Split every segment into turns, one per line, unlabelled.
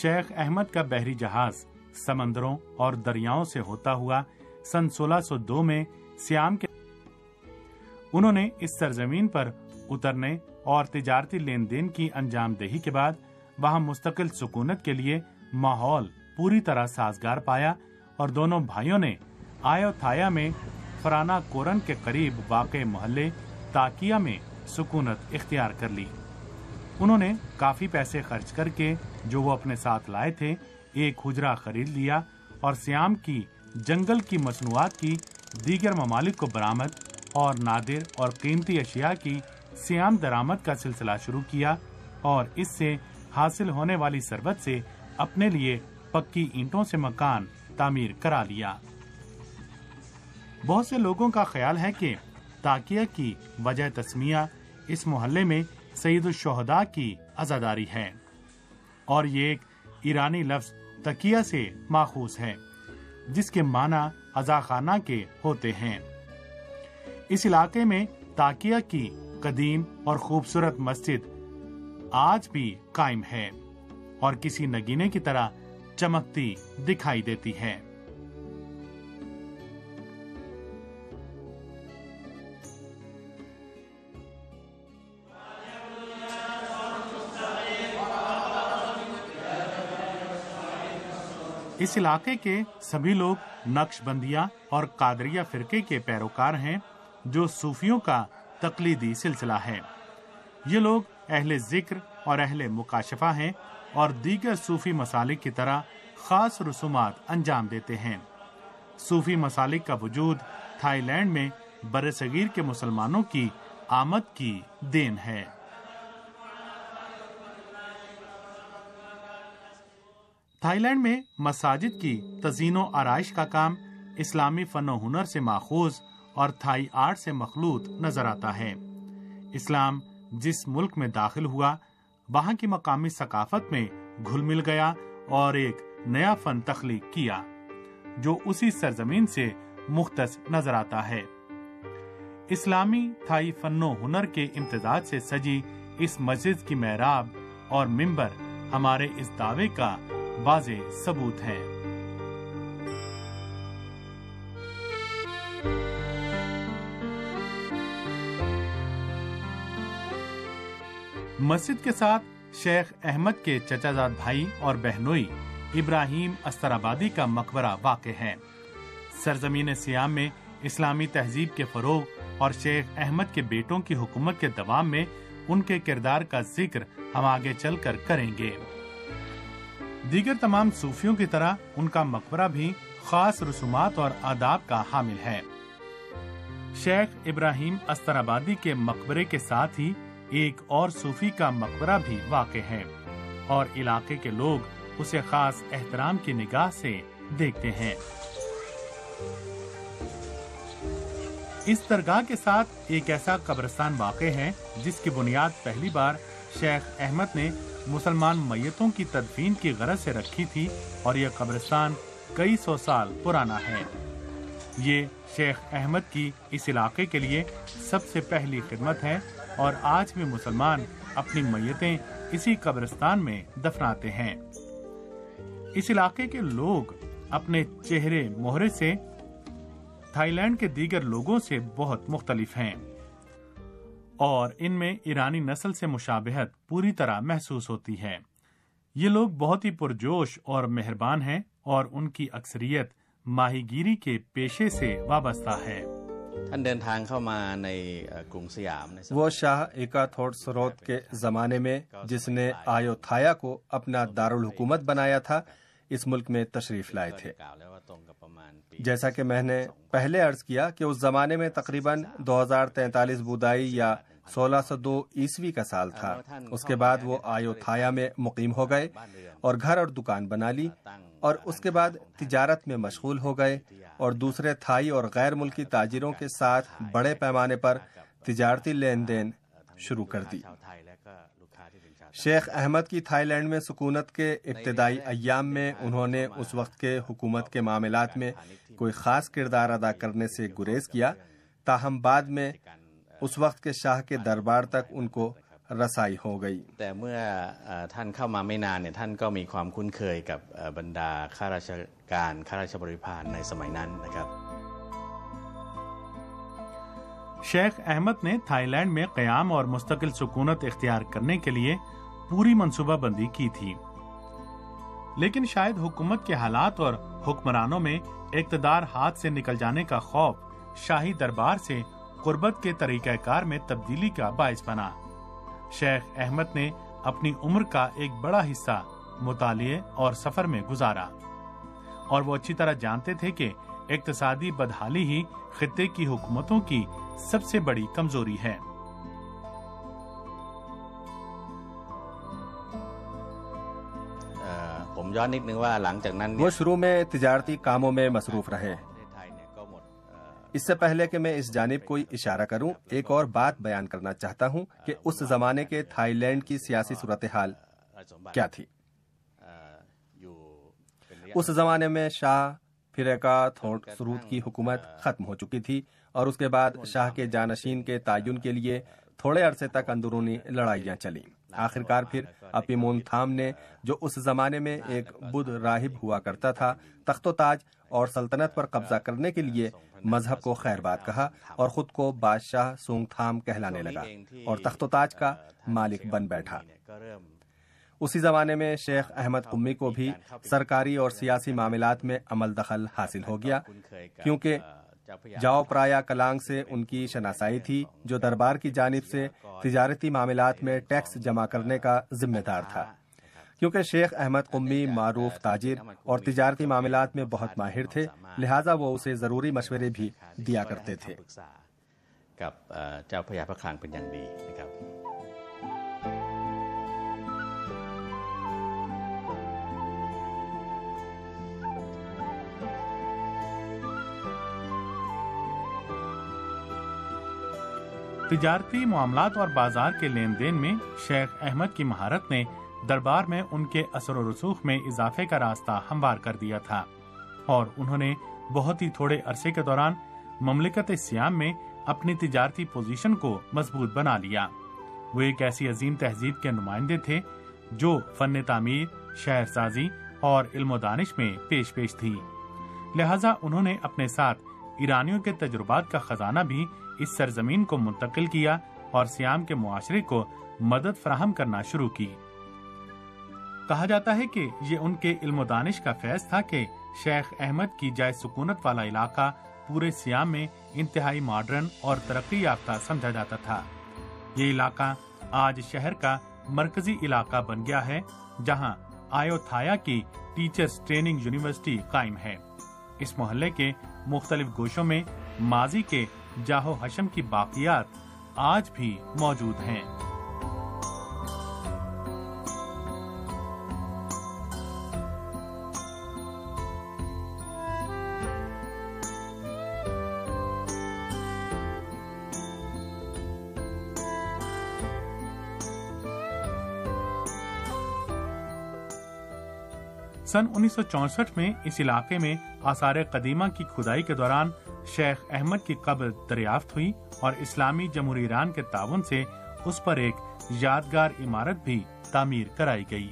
शेख अहमद का बहरी जहाज समंदरों और दरियाओं से होता हुआ सन 1602 में सियाम के उन्होंने इस सरजमीन पर उतरने और तिजारती लेन देन की अंजामदेही के बाद वहां मुस्तकिल सुकूनत के लिए माहौल पूरी तरह साजगार पाया और दोनों भाइयों ने आयोथाया में फराना कोरन के करीब वाक़े मोहल्ले ताकिया में सुकूनत इख्तियार कर ली। उन्होंने काफी पैसे खर्च करके जो वो अपने साथ लाए थे एक हुजरा खरीद लिया और सियाम की जंगल की मसनूआत की दीगर ममालिक को बरामद और नादिर और कीमती अशिया की सियाम दरामद का सिलसिला शुरू किया और इससे हासिल होने वाली सरबत से अपने लिए पक्की ईंटों से मकान तामीर करा लिया। बहुत से लोगों का ख्याल है कि ताकिया की वजह तस्मिया इस मोहल्ले में सईदुल शुहदा की अज़ादारी है और ये एक ईरानी लफ्ज तकिया से माखूज है जिसके माना अज़ाखाना के होते हैं। इस इलाके में ताकिया की कदीम और खूबसूरत मस्जिद आज भी कायम है और किसी नगीने की तरह चमकती दिखाई देती है। इस इलाके के सभी लोग नक्शबंदिया और कादरिया फिरके के पैरोकार हैं जो सूफियों का तकलीदी सिलसिला है। ये लोग अहले जिक्र और अहले मुकाशफा हैं और दीगर सूफी मसालिक की तरह खास रसूमात अंजाम देते हैं। सूफी मसालिक का वजूद थाईलैंड में बरसगीर के मुसलमानों की आमद की देन है। थाईलैंड में मसाजिद की तज़ीनो आराइश का काम इस्लामी फनो हुनर से माखूज और थाई आर्ट से मखलूत नजर आता है। इस्लाम जिस मुल्क में दाखिल हुआ वहाँ की मकामी सकाफत में घुल मिल गया और एक नया फन तख्लीक किया जो उसी सरजमीन से मुख्तस नजर आता है। इस्लामी थाई फनो हुनर के इम्तिजाज से सजी इस मस्जिद की मेहराब और मिंबर हमारे इस दावे का वाज़े सबूत है। मस्जिद के साथ शेख अहमद के चचाजाद भाई और बहनोई इब्राहिम अस्तराबादी का मकबरा वाक़े है। सरजमीन सियाम में इस्लामी तहजीब के फरोग और शेख अहमद के बेटों की हुकूमत के दवाम में उनके किरदार का जिक्र हम आगे चलकर करेंगे। दीगर तमाम सूफियों की तरह उनका मकबरा भी खास रसूमात और आदाब का हामिल है। शेख इब्राहिम अस्तराबादी के मकबरे के साथ ही एक और सूफी का मकबरा भी वाक़े है और इलाके के लोग उसे खास एहतराम की निगाह से देखते हैं। इस दरगाह के साथ एक ऐसा कब्रिस्तान वाक़े है जिसकी बुनियाद पहली बार शेख अहमद ने मुसलमान मैयतों की तदफीन की गरज से रखी थी और यह कब्रिस्तान कई सौ साल पुराना है। ये शेख अहमद की इस इलाके के लिए सबसे पहली खिदमत है और आज भी मुसलमान अपनी मैयतें इसी कब्रिस्तान में दफनाते हैं। इस इलाके के लोग अपने चेहरे मोहरे से थाईलैंड के दीगर लोगों से बहुत मुख्तलिफ हैं और इनमें ईरानी नस्ल से मुशाबहत पूरी तरह महसूस होती है। ये लोग बहुत ही पुरजोश और मेहरबान हैं और उनकी अक्सरियत माहीगीरी के पेशे से वाबस्ता है।
वो शाह एकाथोडसरोत के जमाने में जिसने आयोथाया को अपना दारुल हुकूमत बनाया था इस मुल्क में तशरीफ लाए थे। जैसा कि मैंने पहले अर्ज किया कि उस जमाने में तकरीबन 2043 बुदाई या 1602 ईस्वी का साल था। उसके बाद वो आयोथाया में मुकीम हो गए और घर और दुकान बना ली और उसके बाद तिजारत में मशगूल हो गए और दूसरे थाई और गैर मुल्की ताजिरों के साथ बड़े पैमाने पर तिजारती लेन देन शुरू कर दी। शेख अहमद की थाईलैंड में सुकूनत के इब्तिदाई अय्याम में उन्होंने उस वक्त के हुकूमत के मामलात में कोई खास किरदार अदा करने से गुरेज किया, ताहम बाद में उस वक्त के शाह के दरबार तक उनको रसाई हो गई।
แต่เมื่อท่านเข้ามาไม่นานเนี่ยท่านก็มีความคุ้นเคยกับบรรดาข้าราชการข้าราชบริพารในสมัยนั้นนะครับ
शेख अहमद ने थाईलैंड में क़याम और मुस्तकिल सुकूनत इख्तियार करने के लिए पूरी मंसूबाबंदी की थी, लेकिन शायद हुकूमत के हालात और हुक्मरानों में इक़्तिदार हाथ से निकल जाने का खौफ शाही दरबार से कुर्बत के तरीक़ाकार में तब्दीली का बाइस बना। शेख अहमद ने अपनी उम्र का एक बड़ा हिस्सा मुतालिए और सफ़र में गुजारा और वो अच्छी तरह जानते थे कि इक़्तिसादी बदहाली ही खित्ते की हुकूमतों की सबसे बड़ी कमजोरी है।
वो शुरू में तिजारती कामों में मसरूफ रहे। इससे पहले कि मैं इस जानिब कोई इशारा करूं, एक और बात बयान करना चाहता हूं कि उस जमाने के थाईलैंड की सियासी सूरत हाल क्या थी। उस जमाने में शाह फिरेका थोट सरूद की हुकूमत खत्म हो चुकी थी और उसके बाद शाह के जानशीन के तायुन के लिए थोड़े अरसे तक अंदरूनी लड़ाइयां चली। आखिरकार फिर अपिमोनथाम ने, जो उस जमाने में एक बुद्ध राहिब हुआ करता था, तख्तो ताज और सल्तनत पर कब्जा करने के लिए मजहब को खैरबाद कहा और खुद को बादशाह सूंगथाम कहलाने लगा और तख्तो ताज का मालिक बन बैठा। उसी जमाने में शेख अहमद कुम्मी को भी सरकारी और सियासी मामलात में अमल दखल हासिल हो गया, क्योंकि जाओ प्राया कलांग से उनकी शनासाई थी, जो दरबार की जानिब से तिजारती मामलात में टैक्स जमा करने का जिम्मेदार था। क्योंकि शेख अहमद कुम्मी मारूफ ताजिर और तिजारती मामलात में बहुत माहिर थे, लिहाजा वो उसे ज़रूरी मशवरे भी दिया करते थे।
तिजारती मामलात और बाजार के लेन देन में शेख अहमद की महारत ने दरबार में उनके असर और रसूख में इजाफे का रास्ता हमवार कर दिया था और उन्होंने बहुत ही थोड़े अरसे के दौरान ममलिकत सियाम में अपनी तिजारती पोजीशन को मजबूत बना लिया। वो एक ऐसी अजीम तहजीब के नुमाइंदे थे जो फन तामीर, शहरसाजी और इल्म दानिश में पेश थी। लिहाजा उन्होंने अपने साथ ईरानियों के तजुर्बात का खजाना भी इस सरजमीन को मुंतकिल किया और सियाम के मुआशरे को मदद फराहम करना शुरू की। कहा जाता है कि ये उनके इल्म दानिश का फैज़ था कि शेख अहमद की जाय सुकूनत वाला इलाका पूरे सियाम में इंतहाई मॉडर्न और तरक्की याफ्ता समझा जाता था। ये इलाका आज शहर का मरकजी इलाका बन गया है, जहाँ आयोथाया की टीचर्स ट्रेनिंग यूनिवर्सिटी कायम है। इस मोहल्ले के मुख्तलिफ गोशों में माजी के जाहो हशम की बाकियात आज भी मौजूद हैं। सन 1964 में इस इलाके में आसार कदीमा की खुदाई के दौरान शेख अहमद की कब्र दरियाफ्त हुई और इस्लामी जमहूरी ईरान के ताउन से उस पर एक यादगार इमारत भी तामीर कराई गई।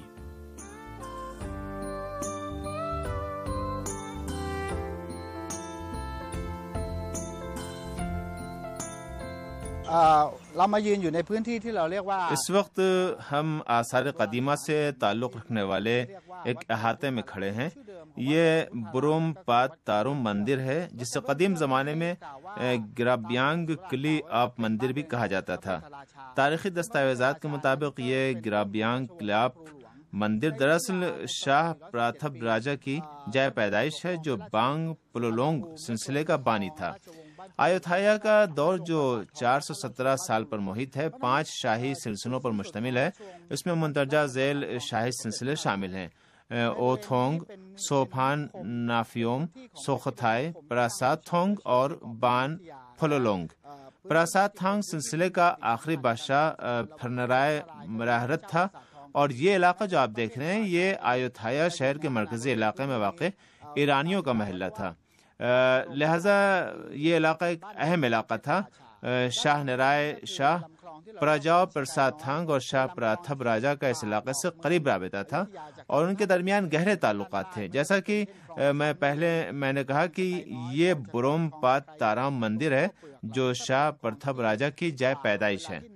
इस वक्त हम आसार कदीमा से ताल्लुक़ रखने वाले एक अहाते में खड़े हैं। ये बुरुम पात तारुम मंदिर है, जिसे कदीम ज़माने में गिराबियांग किली आप मंदिर भी कहा जाता था। तारीख़ी दस्तावेज़ात के मुताबिक ये गिराबियांग किलाप मंदिर दरअसल शाह प्राथब राजा की जाय पैदाइश है, जो बांग पुलोलोंग सिलसिले का बानी था। आयोथाया का दौर जो 417 साल पर मुहित है, 5 शाही सिलसिलों पर मुश्तमिल है। इसमें मुंतरजा झैल शाही सिलसिले शामिल हैं: ओथोंग, सोफान नाफियोंग, सोखथाई, परासाथोंग और बान फलोलोंग। परासाथोंग सिलसिले का आखिरी बादशाह फरनराय मराहरत था और ये इलाका जो आप देख रहे हैं, ये आयोथाया शहर के मरकजी इलाके में वाक़े ईरानियों का महल्ला था। लिहाजा ये इलाका एक अहम इलाका था। शाह नराय शाह پراجاؤ پرساد تھانگ اور شاہ پراتھب راجا کا اس علاقے سے قریب رابطہ تھا اور ان کے درمیان گہرے تعلقات تھے. جیسا کہ میں نے کہا کہ یہ بروم پات تارام مندر ہے جو شاہ پرتھب راجا کی جائے پیدائش ہے.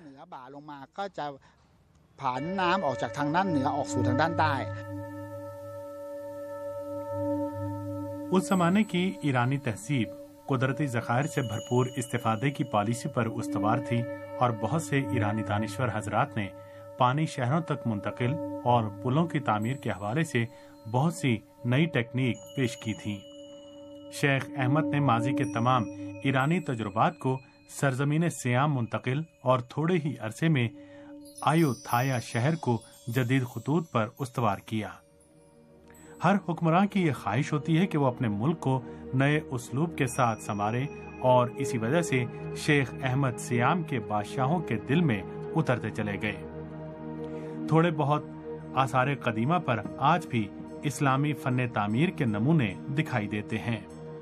اس زمانے کی ایرانی تہذیب قدرتی ذخائر سے بھرپور استفادے کی پالیسی پر استوار تھی اور بہت سے ایرانی دانشور حضرات نے پانی شہروں تک منتقل اور پلوں کی تعمیر کے حوالے سے بہت سی نئی ٹیکنیک پیش کی تھی. شیخ احمد نے ماضی کے تمام ایرانی تجربات کو سرزمین سیام منتقل اور تھوڑے ہی عرصے میں آیودھیا شہر کو جدید خطوط پر استوار کیا. ہر حکمراں کی یہ خواہش ہوتی ہے کہ وہ اپنے ملک کو نئے اسلوب کے ساتھ سنوارے اور اسی وجہ سے شیخ احمد سیام کے بادشاہوں کے دل میں اترتے چلے گئے. تھوڑے بہت آثار قدیمہ پر آج بھی اسلامی فن تعمیر کے نمونے دکھائی دیتے ہیں.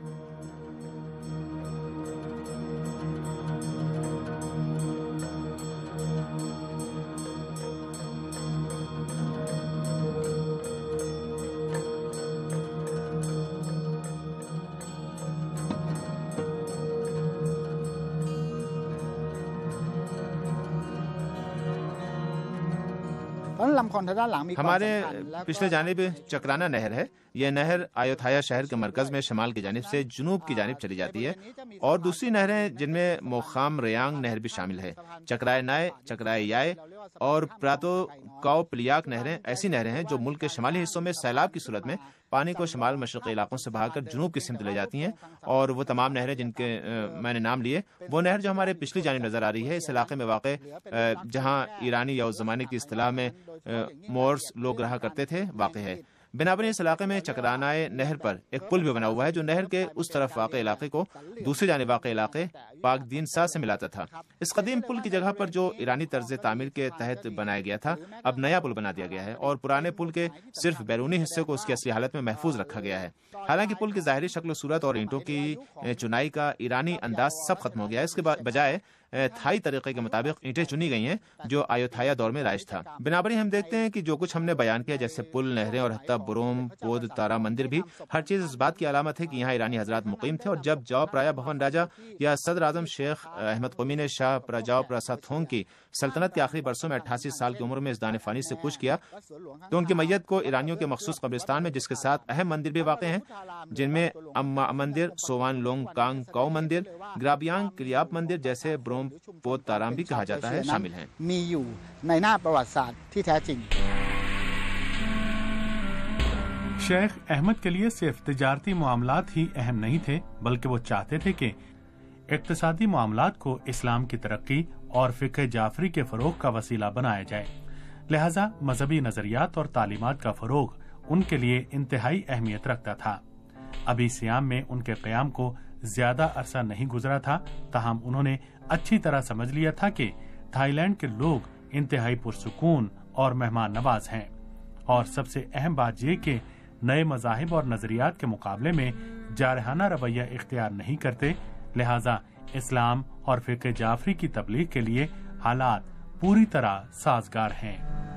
ہمارے پچھلے جانب چکرانا نہر ہے. یہ نہر آیودھیا شہر کے مرکز میں شمال کی جانب سے جنوب کی جانب چلی جاتی ہے اور دوسری نہریں جن میں موخام ریانگ نہر بھی شامل ہے. چکرائے نائے، چکرائے یائے اور پراتو کاؤ پلیاک نہریں ایسی نہریں ہیں جو ملک کے شمالی حصوں میں سیلاب کی صورت میں پانی کو شمال مشرقی علاقوں سے بہا کر جنوب کی سمت لے جاتی ہیں. اور وہ تمام نہریں جن کے میں نے نام لیے، وہ نہر جو ہمارے پچھلی جانب نظر آ رہی ہے اس علاقے میں واقع جہاں ایرانی یا اس زمانے کی اصطلاح میں مورس لوگ رہا کرتے تھے واقع ہے. بنابراین اس علاقے میں چکرانائے نہر پر ایک پل بھی بنا ہوا ہے جو نہر کے اس طرف واقع علاقے کو دوسری جانب واقع علاقے پاک دین سا سے ملاتا تھا. اس قدیم پل کی جگہ پر جو ایرانی طرز تعمیر کے تحت بنایا گیا تھا اب نیا پل بنا دیا گیا ہے اور پرانے پل کے صرف بیرونی حصے کو اس کی اصلی حالت میں محفوظ رکھا گیا ہے. حالانکہ پل کی ظاہری شکل و صورت اور اینٹوں کی چنائی کا ایرانی انداز سب ختم ہو گیا ہے. اس کے بجائے تھائی طریقے کے مطابق اینٹیں چنی گئی ہیں جو آیودھیا دور میں رائج تھا. بنابراین ہم دیکھتے ہیں کہ جو کچھ ہم نے بیان کیا جیسے پل، نہریں اور حتیٰ بروم پود تارا مندر بھی ہر چیز اس بات کی علامت ہے کہ یہاں ایرانی حضرات مقیم تھے. اور جب جاؤ پرایا بھون راجا یا صدر اعظم شیخ احمد قمی نے شاہ پراجاؤ پرساد تھونگ کی سلطنت کے آخری برسوں میں 88 سال کی عمر میں اس دان فانی سے کوچ کیا تو ان کی میت کو ایرانیوں کے مخصوص قبرستان میں، جس کے ساتھ اہم مندر بھی واقع ہیں جن میں اما مندر، سوان لونگ کانگ کاؤ مندر، گرابیانگ کلیاپ مندر جیسے بروم پود تارام بھی کہا جاتا ہے شامل ہیں.
شیخ احمد کے لیے صرف تجارتی معاملات ہی اہم نہیں تھے بلکہ وہ چاہتے تھے کہ اقتصادی معاملات کو اسلام کی ترقی اور فقہ جعفری کے فروغ کا وسیلہ بنایا جائے. لہذا مذہبی نظریات اور تعلیمات کا فروغ ان کے لیے انتہائی اہمیت رکھتا تھا. ابھی سیام میں ان کے قیام کو زیادہ عرصہ نہیں گزرا تھا، تاہم انہوں نے اچھی طرح سمجھ لیا تھا کہ تھائی لینڈ کے لوگ انتہائی پرسکون اور مہمان نواز ہیں اور سب سے اہم بات یہ کہ نئے مذاہب اور نظریات کے مقابلے میں جارحانہ رویہ اختیار نہیں کرتے. لہذا اسلام اور فقہ جعفری کی تبلیغ کے لیے حالات پوری طرح سازگار ہیں.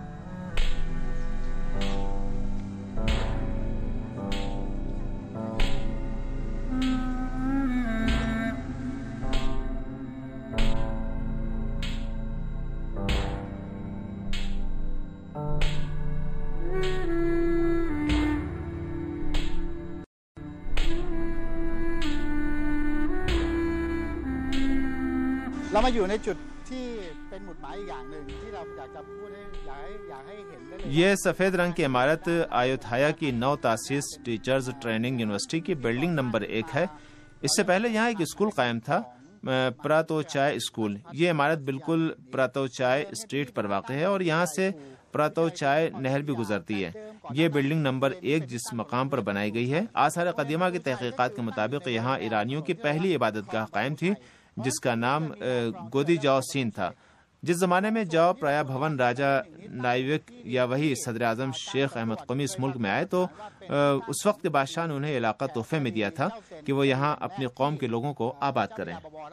یہ سفید رنگ کی عمارت آیودھیا کی نو تاسیس ٹیچرز ٹریننگ یونیورسٹی کی بلڈنگ نمبر 1 ہے. اس سے پہلے یہاں ایک اسکول قائم تھا، پراتو چائے اسکول. یہ عمارت بالکل پراتو چائے اسٹریٹ پر واقع ہے اور یہاں سے پراتو چائے نہر بھی گزرتی ہے. یہ بلڈنگ نمبر 1 جس مقام پر بنائی گئی ہے، آثار قدیمہ کی تحقیقات کے مطابق یہاں ایرانیوں کی پہلی عبادت گاہ قائم تھی جس کا نام گودی جاؤ سین تھا. جس زمانے میں جاؤ پرایا بھون راجا نائیوک یا وہی صدر اعظم شیخ احمد قمی اس ملک میں آئے تو اس وقت کے بادشاہ نے انہیں علاقہ تحفے میں دیا تھا کہ وہ یہاں اپنی قوم کے لوگوں کو آباد کریں۔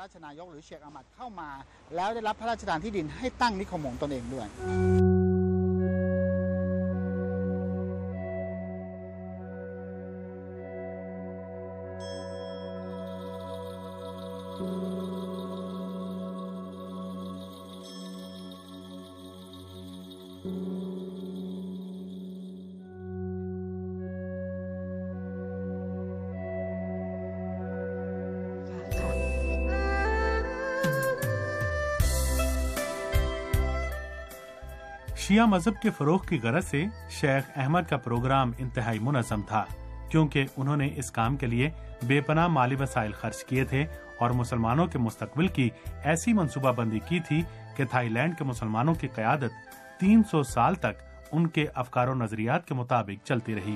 شیعہ مذہب کے فروغ کی غرض سے شیخ احمد کا پروگرام انتہائی منظم تھا، کیونکہ انہوں نے اس کام کے لیے بے پناہ مالی وسائل خرچ کیے تھے اور مسلمانوں کے مستقبل کی ایسی منصوبہ بندی کی تھی کہ تھائی لینڈ کے مسلمانوں کی قیادت 300 سال تک ان کے افکار و نظریات کے مطابق چلتی رہی۔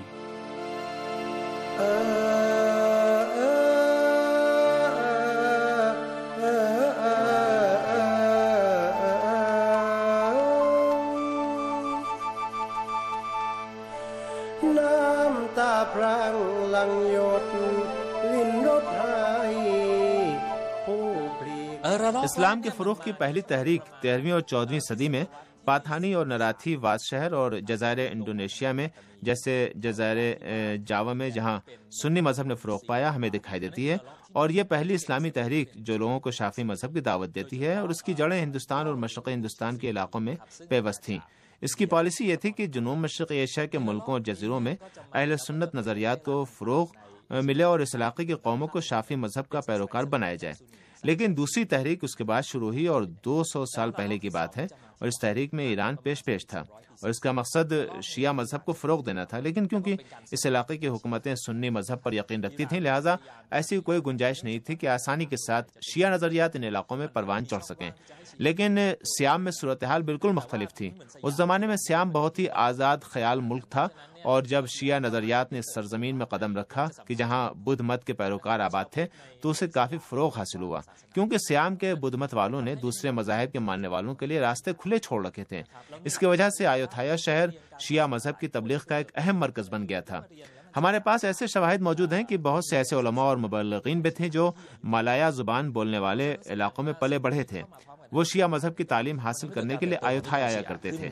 اسلام کے فروغ کی پہلی تحریک 13ویں اور 14ویں صدی میں پاتھانی اور نراتھی واز شہر اور جزائر انڈونیشیا میں جیسے جزائر جاوا میں جہاں سنی مذہب نے فروغ پایا ہمیں دکھائی دیتی ہے، اور یہ پہلی اسلامی تحریک جو لوگوں کو شافعی مذہب کی دعوت دیتی ہے، اور اس کی جڑیں ہندوستان اور مشرقی ہندوستان کے علاقوں میں پیوست تھیں۔ اس کی پالیسی یہ تھی کہ جنوب مشرقی ایشیا کے ملکوں اور جزیروں میں اہل سنت نظریات کو فروغ ملے اور اس علاقے کی قوموں کو شافعی مذہب کا پیروکار بنایا جائے۔ لیکن دوسری تحریک اس کے بعد شروع ہوئی اور 200 سال پہلے کی بات ہے، اور اس تحریک میں ایران پیش تھا اور اس کا مقصد شیعہ مذہب کو فروغ دینا تھا، لیکن کیونکہ اس علاقے کی حکومتیں سنی مذہب پر یقین رکھتی تھیں لہٰذا ایسی کوئی گنجائش نہیں تھی کہ آسانی کے ساتھ شیعہ نظریات ان علاقوں میں پروان چڑھ سکیں۔ لیکن سیام میں صورتحال بالکل مختلف تھی۔ اس زمانے میں سیام بہت ہی آزاد خیال ملک تھا، اور جب شیعہ نظریات نے اس سرزمین میں قدم رکھا کہ جہاں بدھ مت کے پیروکار آباد تھے تو اسے کافی فروغ حاصل ہوا، کیونکہ سیام کے بدھ مت والوں نے دوسرے مذاہب کے ماننے والوں کے لیے راستے کھلے چھوڑ رکھے تھے۔ اس کی وجہ سے آیوتھایا شہر شیعہ مذہب کی تبلیغ کا ایک اہم مرکز بن گیا تھا۔ ہمارے پاس ایسے شواہد موجود ہیں کہ بہت سے ایسے علماء اور مبلغین بھی تھے جو مالایا زبان بولنے والے علاقوں میں پلے بڑھے تھے۔ وہ شیعہ مذہب کی تعلیم حاصل کرنے کے لیے آیوتھایا آیا کرتے تھے۔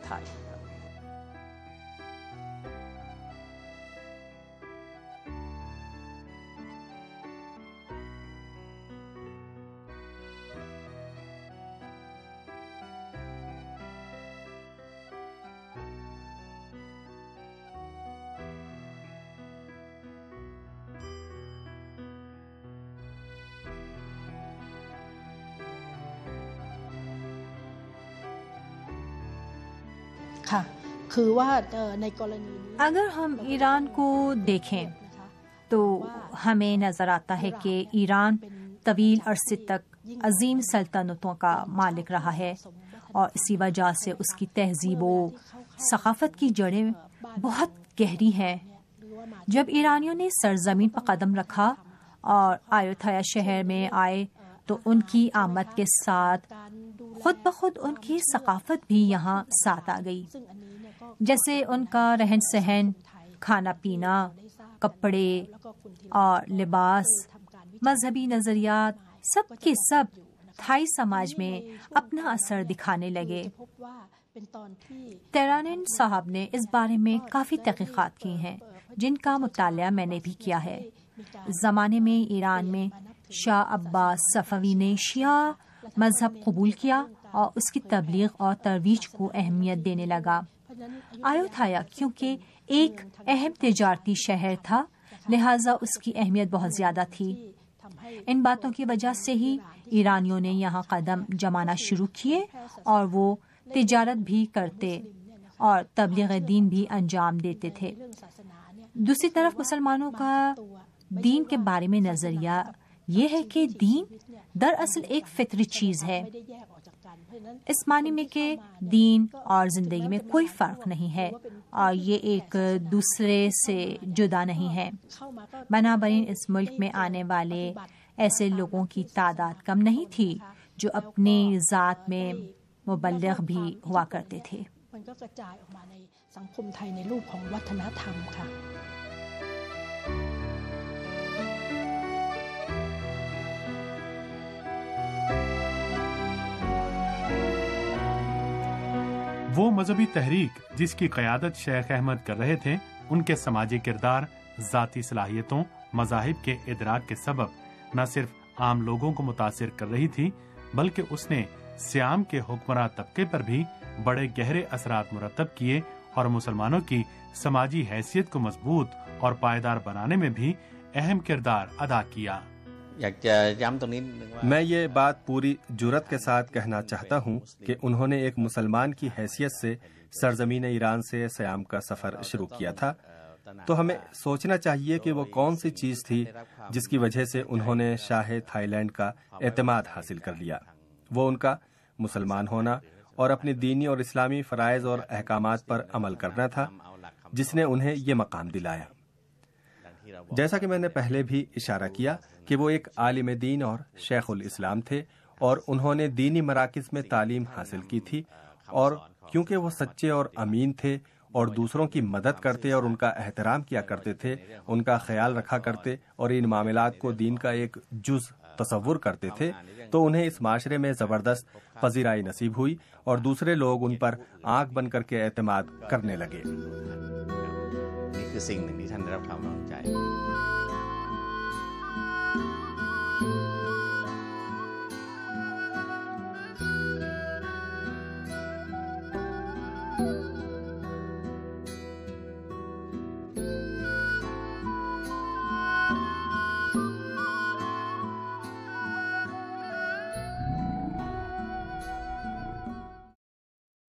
اگر ہم ایران کو دیکھیں تو ہمیں نظر آتا ہے کہ ایران طویل عرصے تک عظیم سلطنتوں کا مالک رہا ہے، اور اسی وجہ سے اس کی تہذیب و ثقافت کی جڑیں بہت گہری ہیں۔ جب ایرانیوں نے سرزمین پر قدم رکھا اور آیوتھایا شہر میں آئے تو ان کی آمد کے ساتھ خود بخود ان کی ثقافت بھی یہاں ساتھ آ گئی، جیسے ان کا رہن سہن، کھانا پینا، کپڑے اور لباس، مذہبی نظریات، سب کے سب تھائی سماج میں اپنا اثر دکھانے لگے۔ تیرانن صاحب نے اس بارے میں کافی تحقیقات کی ہیں جن کا مطالعہ میں نے بھی کیا ہے۔ اس زمانے میں ایران میں شاہ عباس صفوی نے شیعہ مذہب قبول کیا اور اس کی تبلیغ اور ترویج کو اہمیت دینے لگا۔ آیوتھایا کیونکہ ایک اہم تجارتی شہر تھا لہٰذا اس کی اہمیت بہت زیادہ تھی۔ ان باتوں کی وجہ سے ہی ایرانیوں نے یہاں قدم جمانا شروع کیے اور وہ تجارت بھی کرتے اور تبلیغ دین بھی انجام دیتے تھے۔ دوسری طرف مسلمانوں کا دین کے بارے میں نظریہ یہ ہے کہ دین دراصل ایک فطری چیز ہے، اس معنی میں کہ دین اور زندگی میں کوئی فرق نہیں ہے اور یہ ایک دوسرے سے جدا نہیں ہے۔ بنابراین اس ملک میں آنے والے ایسے لوگوں کی تعداد کم نہیں تھی جو اپنی ذات میں مبلغ بھی ہوا کرتے تھے۔
ก็กระจายออกมาในสังคมไทยในรูปของวัฒนธรรมค่ะ
वो मजहबी तहरीक जिसकी क़यादत शेख अहमद कर रहे थे, उनके समाजी किरदार, ज़ाती सलाहियतों, मज़ाहिब के इदराक के सबब न सिर्फ आम लोगों को मुतासिर कर रही थी, बल्कि उसने सियाम के हुक्मरां तबके पर भी बड़े गहरे असरात मुरतब किए और मुसलमानों की समाजी हैसियत को मजबूत और पायदार बनाने में भी अहम किरदार अदा किया।
मैं ये बात पूरी जुरत के साथ कहना चाहता हूँ कि उन्होंने एक मुसलमान की हैसियत से सरजमीन ईरान से सियाम का सफ़र शुरू किया था, तो हमें सोचना चाहिए कि वो कौन सी चीज़ थी जिसकी वजह से उन्होंने शाह थाईलैंड का एतमाद हासिल कर लिया। वो उनका मुसलमान होना और अपनी दीनी और इस्लामी फ़राइज़ और अहकामात पर अमल करना था, जिसने उन्हें ये मकाम दिलाया। जैसा कि मैंने पहले भी इशारा किया कि वो एक आलिम दीन और शेखुल इस्लाम थे और उन्होंने दीनी मराकिज़ में तालीम हासिल की थी, और क्योंकि वो सच्चे और अमीन थे और दूसरों की मदद करते और उनका एहतराम किया करते थे, उनका ख्याल रखा करते और इन मामलात को दीन का एक जुज़ तसव्वुर करते थे, तो उन्हें इस माशरे में ज़बरदस्त पजीराई नसीब हुई और दूसरे लोग उन पर आंख बन करके एतमाद करने लगे।